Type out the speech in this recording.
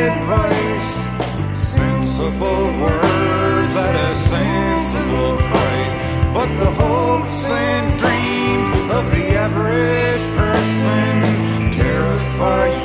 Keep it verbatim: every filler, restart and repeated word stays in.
advice, sensible words at a sensible price. But the hopes and dreams of the average person terrify you.